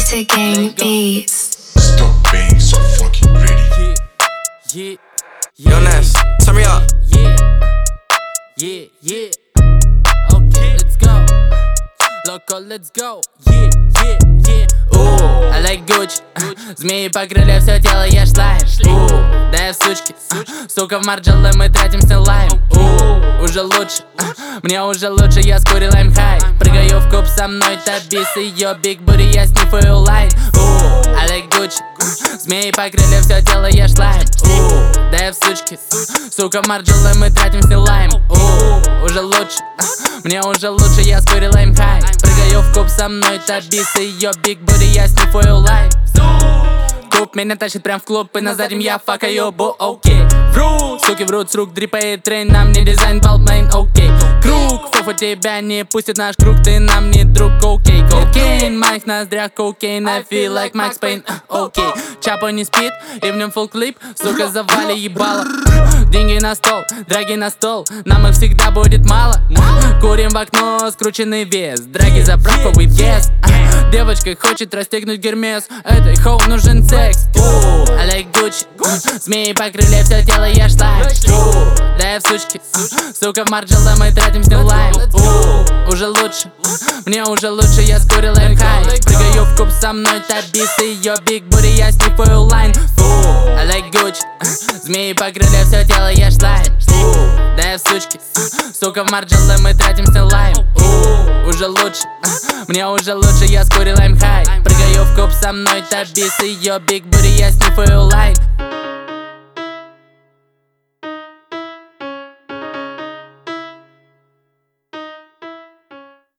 Beta Gang Beats. Stop being so fucking greedy. Yo, Ness, turn me up. Yeah. Okay, let's go. Loco, let's go. Yeah. Ooh, I like Gucci. Змеи покрыли все тело, я шлайм. Да я в сучке. Сука, в марджеле мы тратимся лайм. Уже лучше, мне уже лучше, я скурил лайм хай. Прыгаю в куб со мной, табис ее биг бури, я снифаю лайн. I like Gucci. Змеи покрыли все тело, я шлайм. Да я в сучке. Сука, в марджеле мы тратимся лайм. Уже лучше, мне уже лучше, я скурил лайм хай. Прыгаю в куб со мной, табис ее биг бури, я снифаю лайн. Куб меня тащит прям в клуб, и на заднем я факаю бу, окей. Вру, суки врут с рук, дрипает трейн, нам не дизайн, балмейн, окей. Круг, фофу тебя не пустит наш круг, ты нам не друг, окей. Кокейн, майк в ноздрях, кокейн, I feel like Max Payne, окей. Чапа не спит, и в нем фулл клип, сука, завали ебало. Деньги на стол, драги на стол, нам их всегда будет мало. Курим в окно, скрученный вес, драги заправка with yes. Девочка хочет расстегнуть гермес, этой хоу нужен секс. I like Gucci. Змеи покрыли все тело, я шлайм. Да я в сучке. Сука, в марджеле мы тратимся лайм. Уже лучше, мне уже лучше, я скурил лайм хай. Прыгаю в куб со мной, табис ее биг бури, я снифаю лайн. I like Gucci. Змеи покрыли все тело, я шлайм. Да я в сучке. Сука, в марджеле мы тратимся лайм. Уже лучше, мне уже лучше, я скурил лайм хай. Прыгаю в куб со мной, табис ее биг бури, я снифаю лайн.